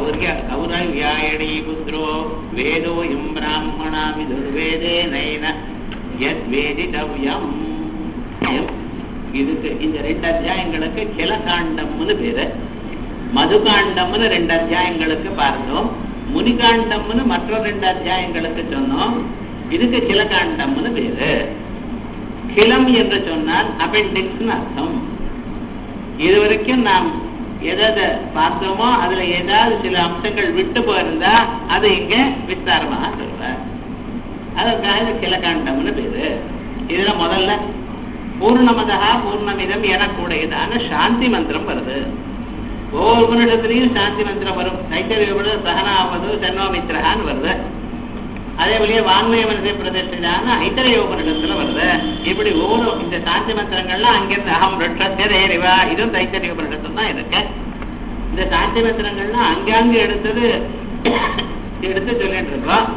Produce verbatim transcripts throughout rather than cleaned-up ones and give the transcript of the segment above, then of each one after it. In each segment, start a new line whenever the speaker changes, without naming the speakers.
கௌரிய கௌரவ்யாயணி புத்ரோ வேதோயம் பிராமணா விதுர்வேதே நைன யத் வேதிதவ்யம். இதுக்கு இந்த ரெண்டு அத்தியாயங்களுக்கு கிளகாண்டம்னு பேரு. மதுகாண்டம்னு ரெண்டு அத்தியாயங்களுக்கு பார்த்தோம். முனிகாண்டம்னு மற்ற ரெண்டு அத்தியாயங்களுக்கு சொன்னோம். இதுக்கு கிளகாண்டம்னு பேரு. கிளம் என்று சொன்னால் அப்பெண்டிக்ஸ்னு அர்த்தம். இதுவரைக்கும் நாம் எதை பார்த்தோமோ அதுல ஏதாவது சில அம்சங்கள் விட்டு போயிருந்தா அது இங்க விஸ்தாரமாக சொல்றார். அதற்காக இது கிளகாண்டம்னு பேரு. இதுல முதல்ல பூர்ணமதா பூர்ணமிதம் எனக்கூடியதான சாந்தி மந்திரம் வருது. ஒவ்வொரு உபநிடத்திலையும் சாந்தி மந்திரம் வரும். தைத்தரிய சகனாவது சன்னோமித்ரஹான்னு வருது. அதே போலயே வான்மய மனசை பிரதிஷ்டான ஐத்தரிய உபநிடத்துல வருது. இப்படி ஒவ்வொரு இந்த சாந்தி மந்திரங்கள்லாம் அங்கிருந்து அகம் ரிவா இதுவும் தைத்தரிய உபநிடத்துல தான் இருக்கு. இந்த சாந்தி மந்திரங்கள்லாம் அங்கங்க எடுத்தது எடுத்து சொல்லிட்டு இருக்கோம்.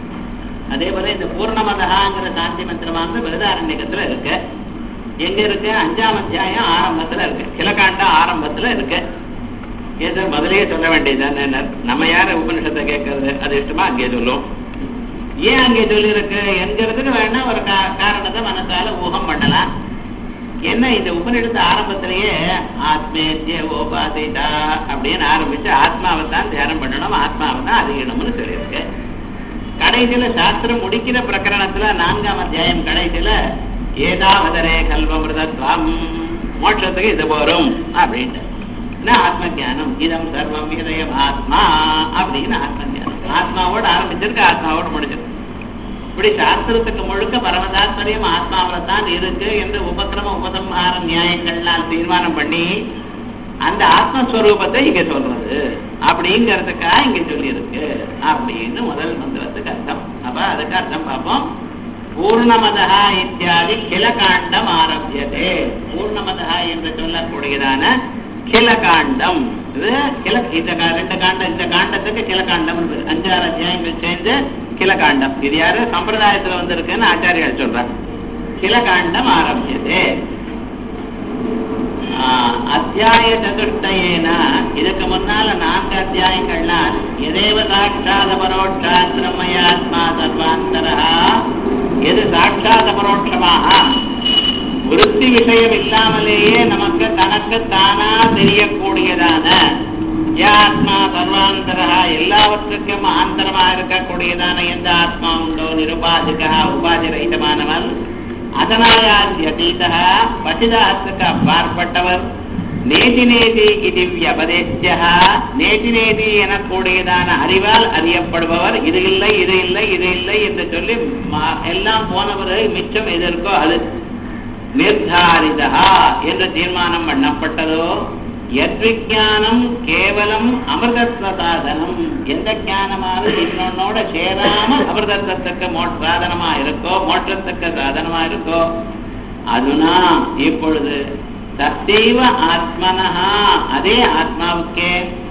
அதே போல இந்த பூர்ணமதகாங்கிற சாந்தி மந்திரமானது விருதாரண்யத்துல இருக்கு. எங்க இருக்கு? அஞ்சாம் அத்தியாயம் ஆரம்பத்துல இருக்கு. கிளகாண்டம் ஆரம்பத்துல இருக்கு. ஏதோ முதலையே சொல்ல வேண்டியதுதானே. நம்ம யார உபனிஷத்தை கேட்கறது? அது இஷ்டமா அங்கே சொல்லும். ஏன் அங்கே சொல்லி இருக்கு என்கிறதுக்கு வேணா ஒரு காரணத்தை மனசால ஊகம் பண்ணலாம். என்ன இந்த உபனிஷத்து ஆரம்பத்திலேயே ஆத்மேத்ய ஓபாதிதா அப்படின்னு ஆரம்பிச்சு ஆத்மாவை தான் தியானம் பண்ணணும், ஆத்மாவை தான் அறியணும்னு சொல்லியிருக்கு. கடைசியில சாஸ்திரம் முடிக்கிற பிரகரணத்துல நான்காம் அத்தியாயம் கடைசியில ஏதாவதரே கல்வமிருதத்வம் மோட்சத்துக்கு இது போரும் அப்படின்ட்டு ஆத்ம ஜானம் இதம் சர்வம் இதயம் ஆத்மா அப்படின்னு ஆத்ம ஜானம் ஆத்மாவோடு ஆரம்பிச்சிருக்கு, ஆத்மாவோடு முடிச்சிருக்கு. இப்படி சாஸ்திரத்துக்கு முழுக்க பரமதாத்மரியம் ஆத்மாவில தான் இருக்கு என்று உபக்கிரம உபசம்ஹார நியாயங்கள்லாம் தீர்மானம் பண்ணி அந்த ஆத்மஸ்வரூபத்தை இங்க சொல்றது அப்படிங்கிறதுக்காக இங்க சொல்லி இருக்கு அப்படின்னு முதல் மந்திரத்துக்கு அர்த்தம். அப்ப அதுக்கு அர்த்தம் பார்ப்போம். பூர்ணமதா இத்தியாதி கிளகாண்டம் ஆரம்பியதே. பூர்ணமதா என்று சொல்லக்கூடியதான கிளகாண்டம் இது கிள இந்த ரெண்டு காண்டம் இந்த காண்டத்துக்கு கிளகாண்டம் அஞ்சாறு அத்தியாயங்கள் சேர்ந்து கிளகாண்டம். இது யாரு சம்பிரதாயத்துல வந்திருக்குன்னு ஆச்சாரியால் சொல்றார். கிளகாண்டம் ஆரம்பியதே. அத்தியாய சதுஷ்டயேன இதுக்கு முன்னால நான்கு அத்தியாயங்கள்னால் எதேவ சாட்சாத பரோட்சாத் பிரம்மயாத்மா சர்வாந்தரா எது சாட்சாத பரோட்சமாக விருத்தி விஷயம் இல்லாமலேயே நமக்கு தனக்கு தானா தெரியக்கூடியதான ஆத்மா சர்வாந்தரா எல்லாவற்றுக்கும் ஆந்தரமாக இருக்கக்கூடியதான எந்த ஆத்மா உண்டோ நிருபாதிகா உபாதி ரகிதமானவன் அதனாயாதீத பசிதாத்துக்கு அப்பாற்பட்டவர் நேதி நேதி இது வியபதேசியா நேதி நேதி எனக்கூடியதான அறிவால் அறியப்படுபவர். இது இல்லை இது இல்லை இது இல்லை என்று சொல்லி எல்லாம் போனவர் மிச்சம் எது இருக்கோ அது நிர்தாரிதா என்று தீர்மானம் பண்ணப்பட்டதோ யத்விஜானம் கேவலம் அமிர்தத்வ சாதனம் எந்த ஞானமானது இன்னொன்னோட சேராம அமிர்தத்துக்கு மோட்ச சாதனமா இருக்கோ மோட்சத்துக்கு சாதனமா இருக்கோ அதுனா இப்பொழுது தத்தேவ ஆத்மனஹா அதே ஆத்மாவுக்கே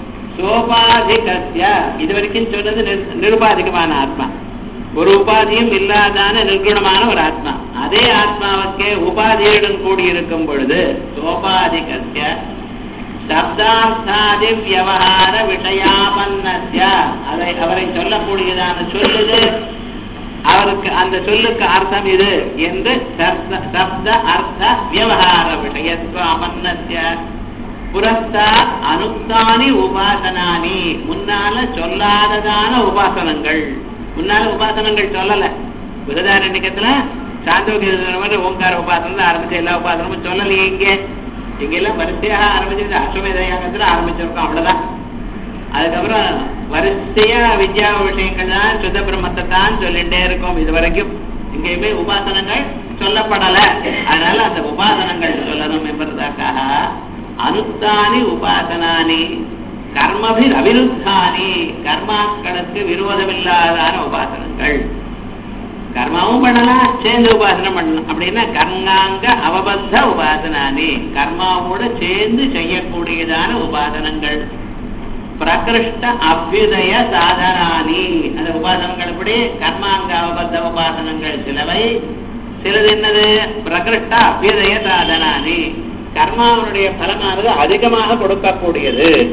சோபாதிகஸ்ய இதுவரைக்கும் சொன்னது நிருபாதிகமான ஆத்மா, ஒரு உபாதியும் இல்லாதான நிர்குணமான ஒரு ஆத்மா. அதே ஆத்மாவுக்கே உபாதியுடன் கூடியிருக்கும் பொழுது சோபாதிகஸ்ய சப்தார்த்தாதி வியவஹார விஷயாபன்னஸ்ய அதை அவரை சொல்லக்கூடியதான சொல்லுது அவருக்கு அந்த சொல்லுக்கு அர்த்தம் இது என்று சப்த அர்த்த வியவஹார விஷயத்வாபன்னஸ்ய புரஸ்தாத் அனுக்தானி உபாசனானி முன்னால சொல்லாததான உபாசனங்கள். முன்னால உபாசனங்கள் சொல்லல. விருதாரண்யத்துல சாந்தோக்கிய ஓங்கார உபாசனம் ஆரம்பிச்ச எல்லா உபாசனமும் சொல்லலையே. இங்கே இங்கெல்லாம் வரிசையாக ஆரம்பிச்சு அஸ்வமேத யாகத்துல ஆரம்பிச்சிருக்கோம், அவ்வளவுதான். அதுக்கப்புறம் வரிசையா வித்யா விஷயங்கள் தான் சுத்த பிரம்மத்தை தான் சொல்லிட்டே இருக்கும். இது வரைக்கும் இங்கேயுமே உபாசனங்கள் சொல்லப்படல. அதனால அந்த உபாசனங்கள் சொல்லணும் என்பதற்காக அனுத்தானி உபாசனானி கர்மபி அவிருத்தானி கர்மாக்களுக்கு விரோதமில்லாதான உபாசனங்கள். கர்மாவும் பண்ணலாம், சேர்ந்து உபாசனம் பண்ணலாம். அப்படின்னா கர்மாங்க அவபத்த உபாசனானி கர்மாவோட சேர்ந்து செய்யக்கூடியதான உபாசனங்கள். பிரகிருஷ்ட அபியுதய சாதனானி அந்த உபாசனங்கள் எப்படி கர்மாங்க அவபத்த உபாசனங்கள் சிலவை, சிலது என்னது பிரகிருஷ்ட அபியுதய சாதனானி கர்மாவனுடைய பலமானது அதிகமாக கொடுக்கக்கூடியது.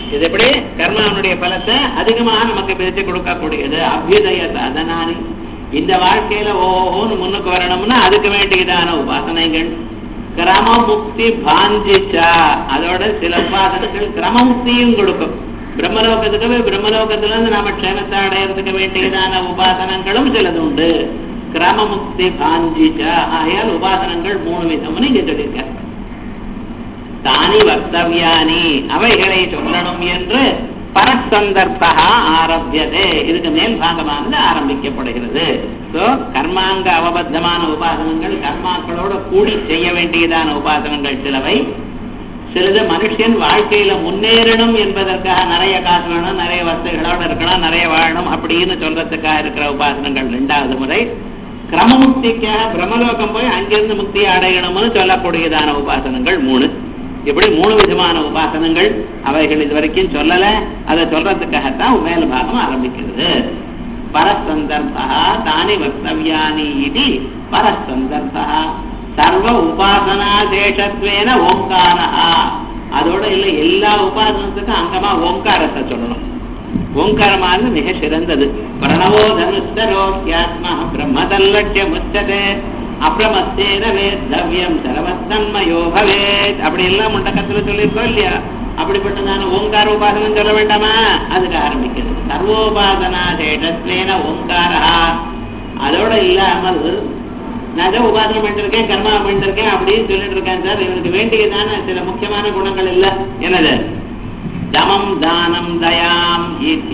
இது எப்படி கர்மாவனுடைய பலத்தை அதிகமாக நமக்கு பிரித்து கொடுக்கக்கூடியது. அபியுதய சாதனானி, இந்த வாழ்க்கையில ஓஹோன்னு முன்னுக்கு வரணும்னா அதுக்கு வேண்டியதான உபாசனைகள். கிரமமுக்தி பாஞ்சிச்சா, அதோட சில உபாசனைகள் கிரமமுக்தியும் கொடுக்கும். பிரம்மலோகத்துக்கு பிரம்மலோகத்துல இருந்து நாம க்ஷேமத்தை அடையறதுக்கு வேண்டியதான உபாசனங்களும் சிலது உண்டு. கிரமமுக்தி பாஞ்சிச்சா, ஆகையால் உபாசனங்கள் மூணு விதம்னு இங்க சொல்லியிருக்க. தானி வக்தவியானி, அவைகளை சொல்லணும் என்று பரசந்தர்ப்பா ஆரம்பியதே, இதுக்கு மேல் பாகமானது ஆரம்பிக்கப்படுகிறது. சோ கர்மாங்க அவபத்தமான உபாசனங்கள், கர்மாக்களோட கூடி செய்ய வேண்டியதான உபாசனங்கள் சிலவை. சிலது மனுஷன் வாழ்க்கையில முன்னேறணும் என்பதற்காக நிறைய காசு வேணும், நிறைய வசதிகளோட இருக்கணும், நிறைய வாழணும் அப்படின்னு சொல்றதுக்காக இருக்கிற உபாசனங்கள் ரெண்டாவது முறை. கிரமமுக்திக்காக பிரம்மலோகம் போய் அங்கிருந்து முக்தியை அடையணும்னு சொல்லக்கூடியதான உபாசனங்கள் மூணு. இப்படி மூணு விதமான உபாசனங்கள், அவைகள் இதுவரைக்கும் சொல்லல, அதை சொல்றதுக்காகத்தான் மேல் பாகம் ஆரம்பிக்கிறது. பரசந்தர்ப்பா தானி வக்தவியானி இது பரசந்தர்ப்பா சர்வ உபாசனா தேசத்வேன ஓங்காரா. அதோட இல்ல எல்லா உபாசனத்துக்கும் அங்கமா ஓங்காரத்தை சொல்லணும். ஓங்காரமானது மிக சிறந்தது. பிரணவோ தனுஷ்டரோக்யாத்மா பிரம்மதல்லட்சிய முச்சதே அப்ரமத்தேன வேத்தவ்யம் சர்வத்தன்மயோ பவேத் அப்படி எல்லாம் முண்டக்கத்துல சொல்லியிருக்கோம் இல்லையா? அப்படிப்பட்டதான ஓங்கார உபாசனம் சொல்ல வேண்டாமா? அதுக்கு ஆரம்பிக்கிறது. சர்வோபாசனா தேசத்வேன ஓங்காரா. அதோட இல்லாமல் நான் ஏதோ உபாசனம் பண்ணிருக்கேன், கர்மா பண்ணிருக்கேன் அப்படின்னு சொல்லிட்டு இருக்கேன் சார், இவனுக்கு வேண்டியதான சில முக்கியமான குணங்கள் இல்ல. என்னது? தமம் தானம் தயாம்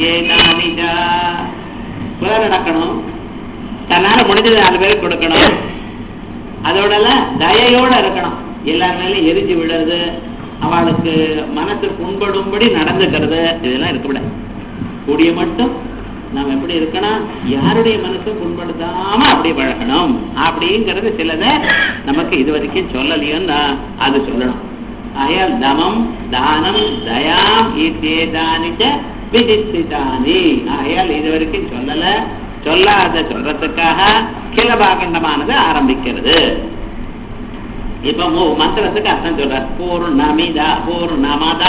புல நடக்கணும், தன்னால முடிஞ்சது நாலு பேருக்கு கொடுக்கணும், அதோட தயையோட இருக்கணும், எல்லார் மேலும் எரிஞ்சு விடுறது, அவளுக்கு மனசு புண்படும்படி நடந்துக்கிறது, இதெல்லாம் இருக்கக்கூட. கூடிய மட்டும் நாம் எப்படி இருக்கணும், யாருடைய மனசு புண்படுத்தாம அப்படி பழகணும் அப்படிங்கிறது சிலதை நமக்கு இது வரைக்கும் சொல்லலையோன்னு அது சொல்லணும். ஆகையால் தமம் தானம் தயாம் இத்தேதானிச்ச விதித்தானி. ஆகையால் இது வரைக்கும் சொல்லல, சொல்லாத சொல்றதுக்காக கிலபாகண்டமானது ஆரம்பிக்கிறது. இப்ப மந்திரத்துக்கு அர்த்தம் சொல்ற. பூர்ணமிதா பூர்ணமதா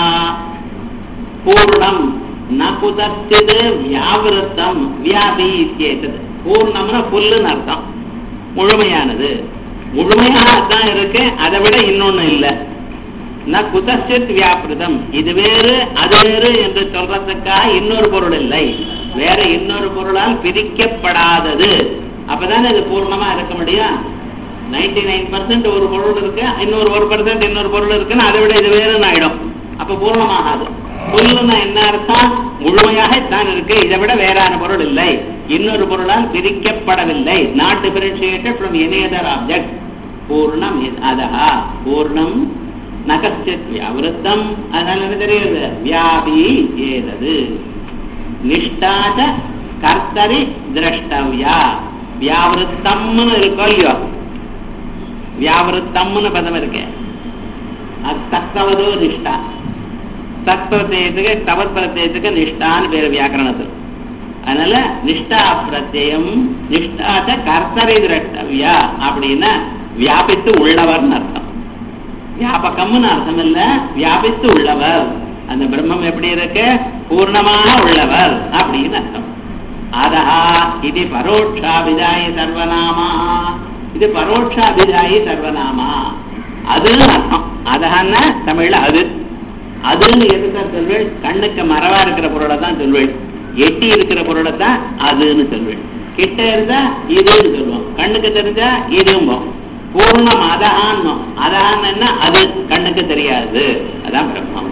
பூர்ணம் நகுதஸ்திது வியாவிருத்தம் வியாபி இத்தியேதது. பூர்ணம்னா புல்லுன்னு அர்த்தம், முழுமையானது. முழுமையாகத்தான் இருக்கு, அதை விட இன்னொன்னு இல்லை. ந குதஸ்தித் வியாபிருதம், இது வேறு அது வேறு என்று சொல்றதுக்காக இன்னொரு பொருள் இல்லை, வேற இன்னொரு பொருளால் பிரிக்கப்படாதது. அப்பதானே இது பூர்ணமா இருக்க முடியும். நைன்டி நைன் பர்சன்ட் ஒரு பொருள் இருக்கு, இன்னொரு ஒரு பர்சன்ட் இன்னொரு பொருள் இருக்குன்னு அதை விட இது வேறுன்னு ஆயிடும். அப்ப பூர்ணமாகாது. புல்லுன்னா என்ன அர்த்தம்? முழுமையாகத்தான் இருக்கு, இதை விட வேறான பொருள் இல்லை, இன்னொரு பொருளால் பிரிக்கப்படவில்லை. Not differentiated from any other object. பூர்ணம் அதஹா பூர்ணம் நகஸ்தித் வியாவிருத்தம். அதனால என்ன தெரியுது? வியாபி ஏதது நிஷ்டாச்ச கர்த்தரி திரஷ்டவ்யா. வியாவிருத்தம்னு இருக்கோ இல்லையோ, வியாவிருத்தம்னு பதம் இருக்கு, அது தக்கவதோ நிஷ்டா. தத்பிரத்யத்துக்கு தவத் பிரத்யத்துக்கு நிஷ்டான்னு பேரு வியாக்கரணத்தில். அதனால நிஷ்டா பிரத்யம் நிஷ்டாச்ச கர்த்தரி திரஷ்டவ்யா அப்படின்னா வியாபித்து உள்ளவர்னு அர்த்தம். வியாபகம்னு அர்த்தம் இல்ல, வியாபித்து உள்ளவர். அந்த பிரம்மம் எப்படி இருக்கு? பூர்ணமாக உள்ளவர் அப்படின்னு அர்த்தம். அதஹா இது பரோட்சாபிதாயி சர்வநாமா. இது பரோட்சாபிதாயி சர்வநாமா, அதுன்னு அர்த்தம். அதஹான்னா தமிழ்ல அது. அதுன்னு எதுதான் சொல்வேன்? கண்ணுக்கு மரவா இருக்கிற பொருளை தான் சொல்வேன், எட்டி இருக்கிற பொருளை தான் அதுன்னு சொல்வேன். கிட்ட இருந்தா இதுன்னு சொல்லுவோம், கண்ணுக்கு தெரிஞ்சா இதும்போம். பூர்ணம் அதஹான்னும். அதஹான்னு அது கண்ணுக்கு தெரியாது, அதான் பிரம்மம்.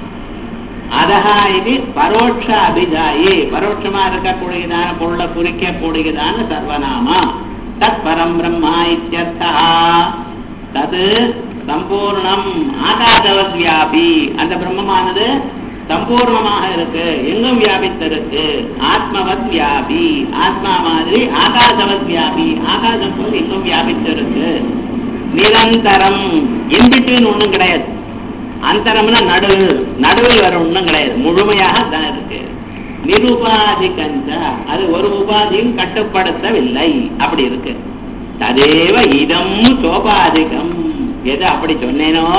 அதஹா இது பரோட்ச அபிதாயி, பரோட்சமா இருக்கக்கூடியதான பொருளை குறிக்கக்கூடியதான சர்வநாமா. தத் பரம் பிரம்மா இத்யர்த்தா. தது சம்பூர்ணம் ஆகாசவத் வியாபி. அந்த பிரம்மமானது சம்பூர்ணமாக இருக்கு, எங்கும் வியாபித்திருக்கு. ஆத்மவத் வியாபி, ஆத்மா மாதிரி ஆகாசவத் வியாபி, ஆகாசம் போல் எங்கும் வியாபித்திருக்கு. நிரந்தரம், இன்பிட்வீன் ஒண்ணும் கிடையாது. அந்தரம்னா நடுவில், நடுவில் வர ஒண்ணும் கிடையாது, முழுமையாக தான் இருக்கு. நிருபாதிகஞ்ச, அது ஒரு உபாதியும் கட்டுப்படுத்தவில்லை, அப்படி இருக்கு. ததேவ இதம் சோபாதிகம். எது அப்படி சொன்னேனோ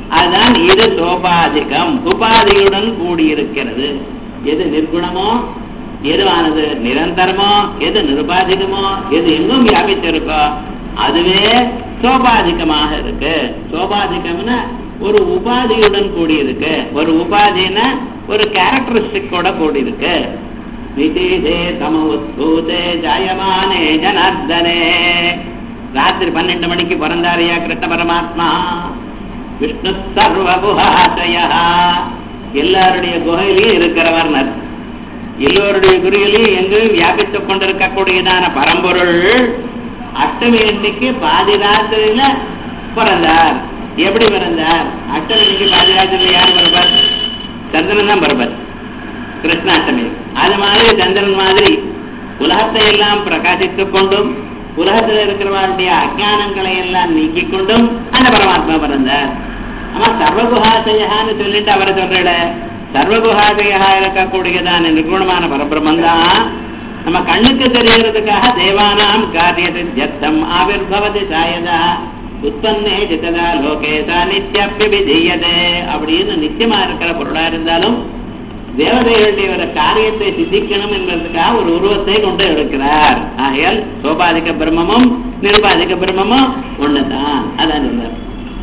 அதுதான் இது சோபாதிகம், உபாதியுடன் கூடியிருக்கிறது. எது நிர்குணமோ, எதுவானது நிரந்தரமோ, எது நிருபாதிகமோ, எது எங்கும் வியாபித்திருக்கோ அதுவே சோபாதிகமாக இருக்கு. சோபாதிகம்னா ஒரு உபாதியுடன் கூடியிருக்கு. ஒரு உபாதினா ஒரு கேரக்டரிஸ்டிக்கோட கூடியிருக்கு. விசேஷே சமூத்தே ஜாயமானே ஜனார்தனே. ராத்திரி பன்னெண்டு மணிக்கு பிறந்தாரியா கிருஷ்ண பரமாத்மா. விஷ்ணு சர்வகுஹாசய, எல்லாருடைய குகையிலையும் இருக்கிறவர். எல்லோருடைய குருவிலையும் எங்கும் வியாபித்துக் கொண்டிருக்கக்கூடியதான பரம்பொருள் அஷ்டமி அன்னைக்கு பாதி ராத்திரியில பிறந்தார். எப்படி பிறந்தார்? அஷ்டமி அன்னைக்கு பாதி ராத்திரியில யார் பிறப்பார்? சந்திரன் தான் பிறப்பார் கிருஷ்ணாஷ்டமி. அது மாதிரி சந்திரன் மாதிரி உலகத்தை எல்லாம் பிரகாசித்துக் கொண்டும் உலகத்தில் இருக்கிறவருடைய அஜானங்களை எல்லாம் நீக்கிக் கொண்டும் அந்த பரமாத்மா பிறந்தார். ஆமா, சர்வகுஹாசயான்னு சொல்லிட்டு அவரை சொல்ற சர்வகுஹாசயா இருக்கக்கூடியதான நிர்குணமான பரபிரம்மன் தான் நம்ம கண்ணுக்கு தெரிகிறதுக்காக தேவானாம் காரிய சித்தியர்த்தம் ஆவிர்பவதி சாயதா உற்பத்தே சித்ததா லோகேதா நித்யபிவிதீயதே. அப்படின்னு நித்தியமா இருக்கிற பொருளா இருந்தாலும் தேவதைகளுடைய ஒரு காரியத்தை சித்திக்கணும் என்பதற்காக ஒரு உருவத்தை கொண்டு இருக்கிறார். ஆகையால் சோபாதிக பிரம்மமும் நிருபாதிக பிரம்மமும் ஒண்ணுதான். அதான் சொல்றார்.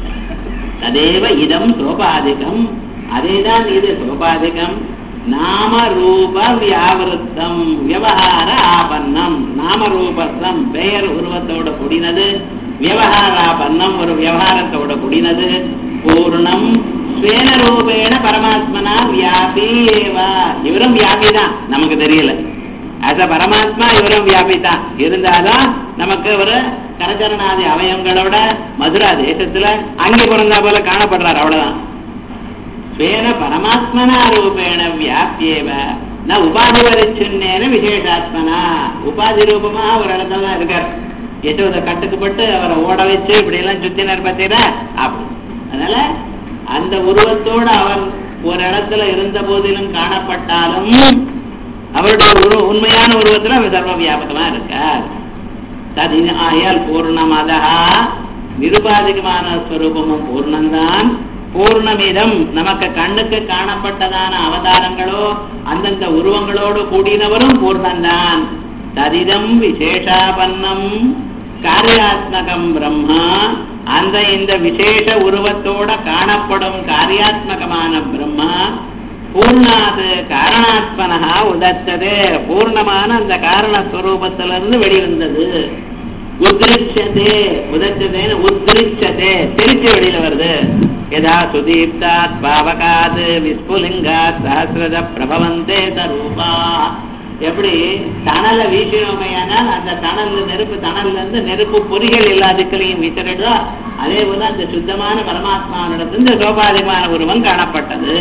ததேவ இதம் சோபாதிகம், அதேதான் இது சோபாதிகம். நாம ரூப வியாவிருத்தம் விவகார ஆபன்னம். நாம ரூபத்தம் பெயர் உருவத்தோட கூடினது, விவகார ஆபன்னம் ஒரு விவகாரத்தோட கூடினது, பூர்ணம் ஸ்வேன ரூபேண பரமாத்மனா வியாபி ஏவா. இவரும் வியாபி தான், நமக்கு தெரியல. அத பரமாத்மா இவரும் வியாபி தான். இருந்தாலும் நமக்கு ஒரு கரச்சரணாதி அவயங்களோட மதுரா தேசத்துல அங்கே பிறந்தா போல காணப்படுறார், அவ்வளவுதான். ஸ்வேன பரமாத்மனா ரூபேண வியாபியேவ ந உபாதி வரிச்சுன்னேன விசேஷாத்மனா. உபாதி ரூபமா ஒரு இடத்துல தான் இருக்கார். எட்டோத கட்டுக்குப்பட்டு அவரை ஓட வச்சு இப்படி எல்லாம் சுத்தினர் பார்த்தீங்கன்னா அப்படி. அதனால அந்த உருவத்தோடு அவர் ஒரு இடத்துல இருந்த போதிலும் காணப்பட்டாலும் அவருடைய உரு உண்மையான உருவத்துல அவர் சர்வ வியாபகமா இருக்கார். தது ஆயால் பூர்ணமதா நிருபாதிகமான ஸ்வரூபமும் பூர்ணம்தான். பூர்ணமிதம் நமக்கு கண்ணுக்கு காணப்பட்டதான அவதாரங்களோ அந்தந்த உருவங்களோடு கூடினவரும் பூர்ணந்தான். ததிதம் விசேஷாபன்னம் காரியாத்மகம் பிரம்மா. அந்த இந்த விசேஷ உருவத்தோட காணப்படும் காரியாத்மகமான பிரம்மா பூர்ணாது காரணாத்மனா உதச்சதே. பூர்ணமான அந்த காரணஸ்வரூபத்திலிருந்து வெளிவந்தது. உத்ரிச்சதே, உதச்சதேன்னு உத்ரிச்சதே தெரிச்சு வெளியில வருது. யதா சுதீப்தாத் பாவகாத் விஸ்புலிங்காத் சஹஸ்ரத பிரபவந்தே தரூபா. எப்படி தணல வீசினோமையானால் அந்த தணல் நெருப்பு தணல்ல இருந்து நெருப்பு பொறிகள் எல்லா திக்களையும் வீசிடுதோ அதே போல அந்த சுத்தமான பரமாத்மாவிடத்து இந்த சோபாதிமான உருவம் காணப்பட்டது.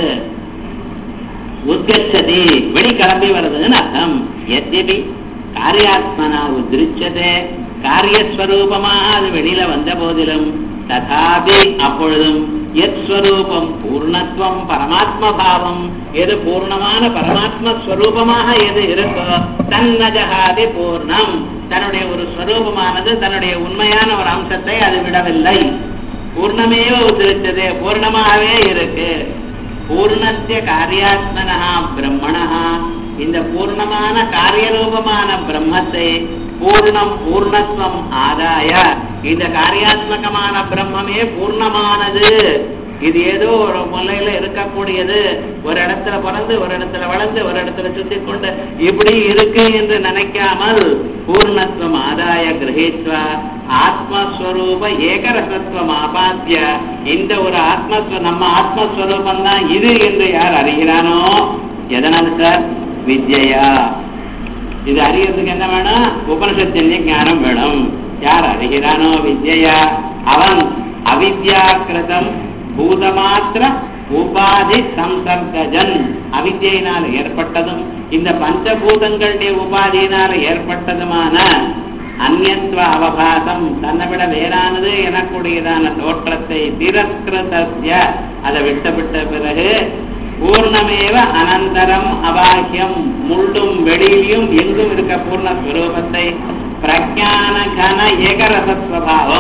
உத்கச்சதி வெளி கிளம்பி வருதுன்னு அர்த்தம். எத்யபி காரியாத்மனா உத்ரிச்சதே, காரியஸ்வரூபமாக அது வெளியில வந்த போதிலும் ததாபி அப்பொழுதும் எத் ஸ்வரூபம் பூர்ணத்துவம் பரமாத்ம பாவம், எது பூர்ணமான பரமாத்ம ஸ்வரூபமாக எது இருக்கோ தன்னஜகாதி பூர்ணம், தன்னுடைய ஒரு ஸ்வரூபமானது தன்னுடைய உண்மையான ஒரு அம்சத்தை அது விடவில்லை. பூர்ணமேவ உதிரிச்சதே, பூர்ணமாகவே இருக்கு. பூர்ணத்திய காரியாத்மனா பிரம்மணா, இந்த பூர்ணமான காரியரூபமான பிரம்மத்தை பூர்ணம் பூர்ணத்துவம் ஆதாய, இந்த காரியாத்மகமான பிரம்மே பூர்ணமானது. இது ஏதோ ஒரு முல்லையில இருக்கக்கூடியது, ஒரு இடத்துல பிறந்து ஒரு இடத்துல வளர்ந்து ஒரு இடத்துல சுத்தி கொண்டு இப்படி இருக்கு என்று நினைக்காமல் பூர்ணத்துவம் ஆதாய கிரகித்வா ஆத்மஸ்வரூப ஏகரசத்துவம் ஆபாத்திய, இந்த ஒரு ஆத்மஸ்வ நம்ம ஆத்மஸ்வரூபம் தான் இது என்று யார் அறிகிறானோ, எதனால் சார் வித்யா, இது அறியறதுக்கு என்ன வேணும்? உபனிஷத்தின் ஞானம் வேணும். யார் அறிகிறானோ வித்யா, அவன் அவித்யாக்கிருதம் பூதமாத்திர உபாதி சம்சர்கஜன், அவித்யினால் ஏற்பட்டதும் இந்த பஞ்சபூதங்களுடைய உபாதியினால் ஏற்பட்டதுமான அந்யத்வ அவபாசம், தன்னை விட வேறானது எனக்கூடியதான தோற்றத்தை திரஸ்கிருதஸ்ய, அதை விட்டவிட்ட பிறகு பூர்ணமேவ அனந்தரம் அபாகியம், முள்ளும் வெளியிலும் எங்கும் இருக்க பூர்ணஸ்வரூபத்தை பிரஜான கன ஏகரசஸ்வபாவம்,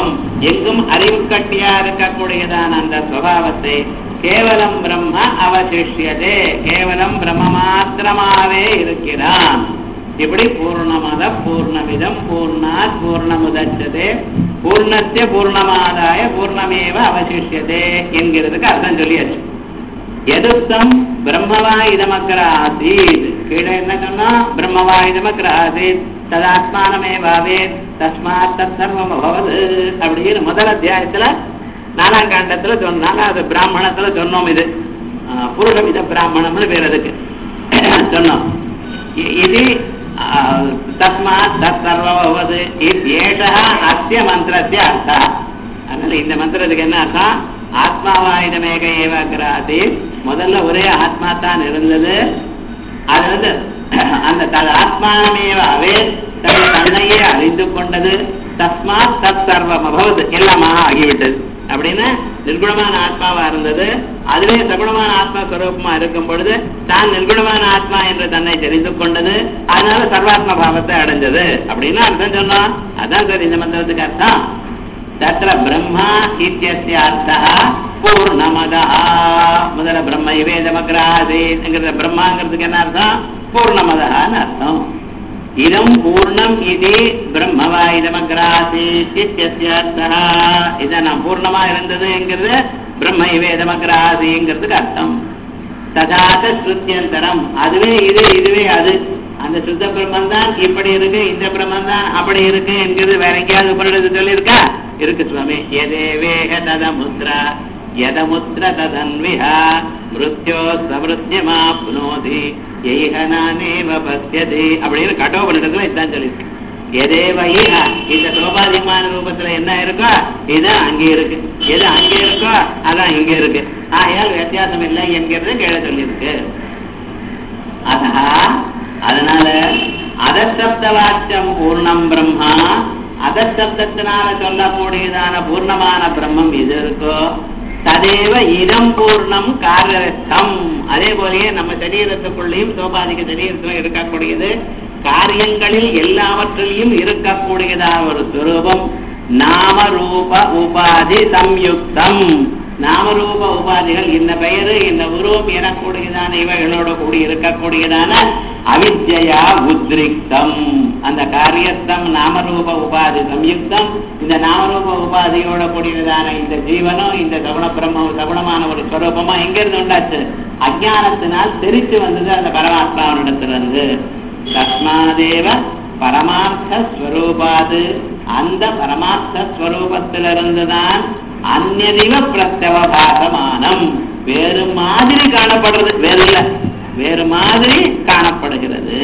எங்கும் அறிவு கட்டியா இருக்கக்கூடியதான அந்த சுபாவத்தை கேவலம் பிரம்ம அவசிஷ்யதே, கேவலம் பிரம்ம மாத்திரமாவே இருக்கிறான். இப்படி பூர்ணமத பூர்ணமிதம் பூர்ணாத் பூர்ணமுதச்சதே பூர்ணஸ்ய பூர்ணமாதாய பூர்ணமேவ அவசிஷ்யதே என்கிறதுக்கு அர்த்தம் சொல்லியாச்சு. எதுத்தம் பிரம்மவா இதமக்கர ஆசீத், கீழே என்ன சொன்னா பிரம்மவா இதமக்கர ஆசீத் ததாத்மானமேவாவே தஸ்மாத் தத் சர்வம் அபவது அப்படின்னு முதல் அத்தியாயத்துல நாலாம் காண்டத்துல சொன்னாங்க. அது பிராமணத்துல சொன்னோம். இது புருஷமித பிராமணம்னு பேர் அதுக்கு சொன்னோம். இது தஸ்மாத் தத் சர்வம் அபவது ஏஷா அஸ்ய மந்திரஸ்ய அர்த்தா. அதனால இந்த மந்திரத்துக்கு என்ன அர்த்தம்? ஆத்மாவாயுதமேக ஏவாக்கிராதி, முதல்ல ஒரே ஆத்மா தான் இருந்தது. அது வந்து அந்த ஆத்மானமேவாவே தன்னையே அறிந்து கொண்டது. தஸ்மாத் தத் சர்வம் அபவது, எல்லாமாக ஆகிவிட்டது. அப்படின்னு நிர்குணமான ஆத்மாவா இருந்தது. அதுவே சகுணமான ஆத்மா ஸ்வரூபமா இருக்கும் பொழுது தான் நிர்குணமான ஆத்மா என்று தன்னை தெரிந்து கொண்டது. அதனால சர்வாத்ம பாவத்தை அடைஞ்சது அப்படின்னு அர்த்தம் சொன்னோம். அதான் சார் இந்த மந்திரத்துக்கு அர்த்தம். தத்ர பிரம்மா இத்யஸ்ய அர்த்தः பூர்ணமதः. முதல்ல பிரம்ம இவேதமக்ராசீத் பிரம்மாங்கிறதுக்கு என்ன அர்த்தம்? பூர்ணமதன்னு அர்த்தம். இதம் பூர்ணம் இது பிரம்மவா இதமக்ராசீத் இத்யஸ்ய அர்த்தः. இத நான் பூர்ணமா இருந்தது என்கிறது பிரம்ம இவேதமக்ராசீங்கிறதுக்கு அர்த்தம். ததாத ஸ்ருத்தியந்தரம், அதுவே இது இதுவே அது. அந்த சுத்த பிரம்மன் தான் இப்படி இருக்கு, இந்த பிரம்மன் தான் அப்படி இருக்கு என்கிறது வேற எங்கேயாவது உபநிடத்து சொல்லியிருக்கா? இருக்கு சுவாமி. எதேவேக ததமுத்ரா யதமுத்ர ததன்விஹா மிருத்யோ சமிருத்யமாப்னோதி யைஹனானேவ பஸ்யதி அப்படின்னு கடோபனிடத்துல இதுதான் சொல்லியிருக்கு. எதேவஹ, இந்த சோபாதிமான ரூபத்துல என்ன இருக்கோ இது அங்கே இருக்கு, எது அங்கே இருக்கோ அதான் இங்க இருக்கு. ஆயால் வித்தியாசம் இல்லை என்கிறது கீழே சொல்லியிருக்கு. அதா அதனால அதசப்த வாக்கியம் பூர்ணம் பிரம்மா, அதசப்தத்தினால சொல்லக்கூடியதான பூர்ணமான பிரம்மம் இது இருக்கோ ததேவ இதம் பூர்ணம் காரியஸ்தம். அதே போலயே நம்ம சரீரத்துக்குள்ளேயும் சோபாதிக சரீரத்திலும் இருக்கக்கூடியது காரியங்களில் எல்லாவற்றிலையும் இருக்கக்கூடியதான ஒரு ஸ்வரூபம் நாம ரூப உபாதி சம்யுக்தம். நாமரூப உபாதிகள் இந்த பெயரு இந்த உருவம் எனக்கூடியதான இவைகளோட கூடி இருக்கக்கூடியதான அவித்யா உத்ரிக்தம். அந்த காரியஸ்தம் நாமரூப உபாதி சம்யுக்தம். இந்த நாமரூப உபாதியோட கூடியதான இந்த ஜீவனும் இந்த சகுண பிரம்ம சகுணமான ஒரு ஸ்வரூபமா எங்க இருந்து உண்டாச்சு? அஜானத்தினால் தெரிச்சு வந்தது அந்த பரமாத்மாவிடத்திலிருந்து. தஸ்மாதேவ பரமார்த்த ஸ்வரூபாது, அந்த பரமார்த்த ஸ்வரூபத்திலிருந்துதான் அந்நியதிவ பிரத்யவபாசமானம், வேறு மாதிரி காணப்படுறது, வேறு இல்ல வேறு மாதிரி காணப்படுகிறது.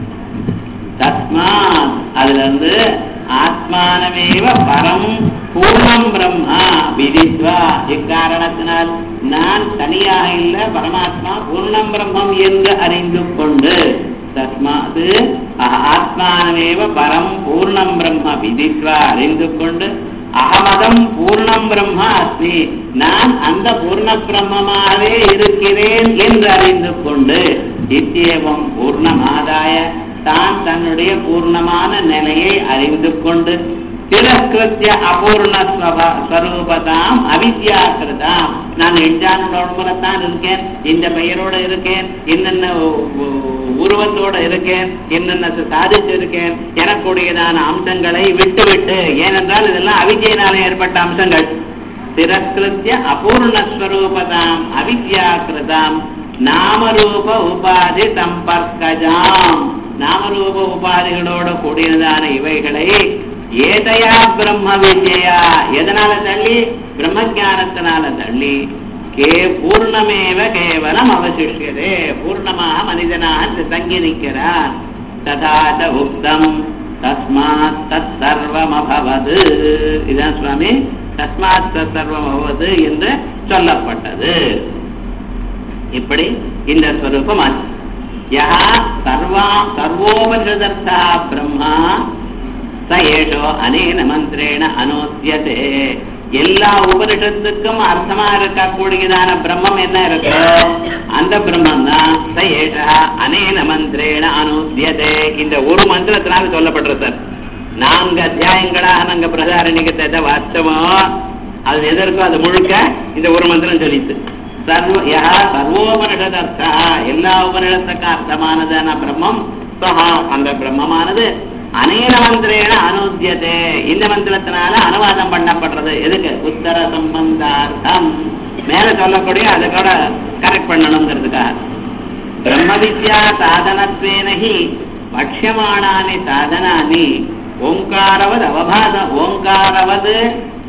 தஸ்மாத், அதுல இருந்து ஆத்மானமேவ பரம் பூர்ணம் பிரம்மா விதித்வா, இக்காரணத்தினால் நான் தனியாக இல்ல பரமாத்மா பூர்ணம் பிரம்மம் என்று அறிந்து கொண்டு, தஸ்மாத் ஆத்மானமேவ பரம் பூர்ணம் பிரம்ம விதித்வா அறிந்து கொண்டு, அகமதம் பூர்ணம் பிரம்மா அஸ்மி, நான் அந்த பூர்ண பிரம்மமாகவே இருக்கிறேன் என்று அறிந்து கொண்டு, இத்தியேவம் பூர்ணமாதாய, தான் தன்னுடைய பூர்ணமான நிலையை அறிந்து கொண்டு, திரஸ்கிருத்திய அபூர்ண ஸ்வரூபதாம் அவித்யாக்கிருதாம், நான் எஞ்சானோடத்தான் இருக்கேன், இந்த பெயரோடு இருக்கேன், என்னென்ன உருவத்தோடு இருக்கேன், என்னென்ன சாதிச்சு இருக்கேன் எனக்கூடியதான அம்சங்களை விட்டுவிட்டு, ஏனென்றால் இதெல்லாம் அவித்யினாலே ஏற்பட்ட அம்சங்கள். திரஸ்கிருத்திய அபூர்ணஸ்வரூபதாம் அவித்யாக்கிருதாம் நாமரூப உபாதி சம்பர்க்கஜாம், நாமரூப உபாதிகளோடு கூடியதான இவைகளை ஏதையா பிரம்ம வித்யா, எதனால தள்ளி? பிரம்மஜானத்தினால தள்ளி, கே பூர்ணமேவ கேவலம் அவசிஷ்யதே, பூர்ணமாக மனிதனாக தங்கி நிற்கிறார். ததாத உக்தம் தஸ்மாத் தத் சர்வம் அபவது, இதான் சுவாமி தஸ்மாத் தத் சர்வம் அபவது என்று சொல்லப்பட்டது. இப்படி இந்த ஸ்வரூபம் ஆச்சு. யா சர்வா சர்வோபனிஷதர்த்தா பிரம்மா ச ஏஷோ அனேன மந்திரேண அனோத்யதே, எல்லா உபனிஷத்துக்கும் அர்த்தமா இருக்கக்கூடியதான பிரம்மம் என்ன இருக்கோ அந்த பிரம்மம் தான் ச ஏஷா அனேன மந்திரேண அனோத்யதே, இந்த ஒரு மந்திரத்தினால சொல்லப்படுறது. சார் நான்கு அத்தியாயங்களாக நாங்க பிரதாரணிகத்தை வாஸ்தவோ அது எதற்கும் அது முழுக்க இந்த ஒரு மந்திரம் சொல்லிட்டு சர்வ யா சர்வோபனிஷத் அர்த்தா எல்லா உபனிஷத்துக்கு அர்த்தமானதான பிரம்மம் சஹா அந்த பிரம்மமானது அநேக மந்திரேன அனுத்தியதே இந்த மந்திரத்தினால அனுவாதம் பண்ணப்படுறது எதுக்கு உத்தர சம்பந்தார்த்தம் மேல சொல்லக்கூடிய அதை கூட கரெக்ட் பண்ணணுங்கிறதுக்காக பிரம்ம வித்யா சாதனத்வேனஹி பக்ஷ்யமானானி சாதனானி ஓங்காரவது அவபாத ஓங்காரவது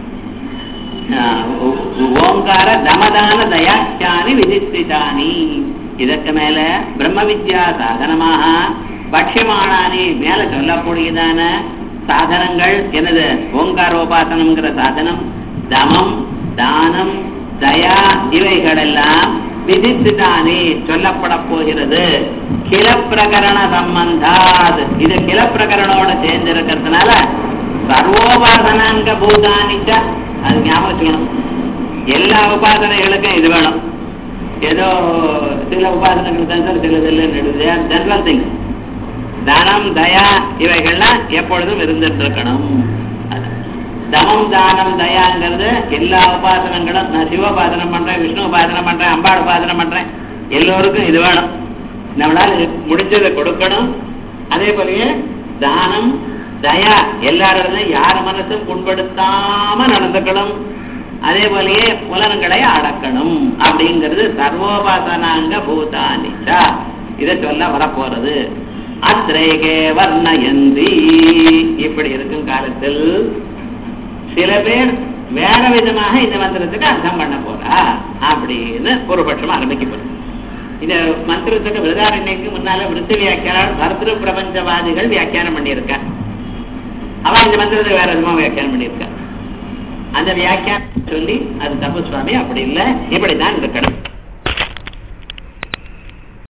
ஓங்கார தமதான தயாட்சானி விதிஷ்டிதானி இதற்கு மேல பிரம்ம வித்யா சாதனமாக பக்ஷ்யமானானி மேல சொல்லக்கூடியதான சாதனங்கள் என்னது ஓங்காரோபாசனம்ங்கிற சாதனம் தமம் தானம் தயா இவைகள் எல்லாம் விதித்துதானே சொல்லப்பட போகிறது கில பிரகரண சம்பந்தாத் இது கில பிரகரணோட சேர்ந்து இருக்கிறதுனால சர்வோபாசனாங்க பூதானிச்ச அது ஞாபகம் வச்சுக்கணும். எல்லா உபாசனைகளுக்கும் இது வேணும். ஏதோ சில உபாசனைகள் தான் சில ஜெனரல் திங்ஸ் தானம் தயா இவைகள்லாம் எப்பொழுதும் இருந்துட்டு இருக்கணும். தமம் தானம் தயாங்கிறது எல்லா உபாசனங்களும் நான் சிவ உபாசனம் பண்றேன் விஷ்ணு உபாசனம் பண்றேன் அம்பாள் உபாசனம் பண்றேன் எல்லோருக்கும் இது வேணும். நம்மளால முடிச்சதை கொடுக்கணும். அதே போலயே தானம் தயா எல்லாரிடமும் யார் மனசும் புண்படுத்தாம நடந்துக்கணும். அதே போலயே புலன்களை அடக்கணும். அப்படிங்கிறது சர்வோபாசனாங்க பூதானிச்சா இதை சொல்ல வரப்போறது. அத்ரேகே வர்ணயந்தி இப்படி இருக்கும் காலத்தில் சில பேர் வேற விதமாக இந்த மந்திரத்துக்கு அர்த்தம் பண்ண போறா அப்படின்னு ஒரு பட்சம் ஆரம்பிக்கப்படுது. இந்த மந்திரத்துக்கு விருதாரண்யக்கு முன்னால விருத்தி வியாக்கியானம் பர்திரு பிரபஞ்சவாதிகள் வியாக்கியானம் பண்ணியிருக்க. அவன் இந்த மந்திரத்துக்கு வேற விதமா வியாக்கியானம் பண்ணியிருக்க. அந்த வியாக்கியானம் சொல்லி அது தப்பு சுவாமி அப்படி இல்லை இப்படிதான் இருக்கணும்.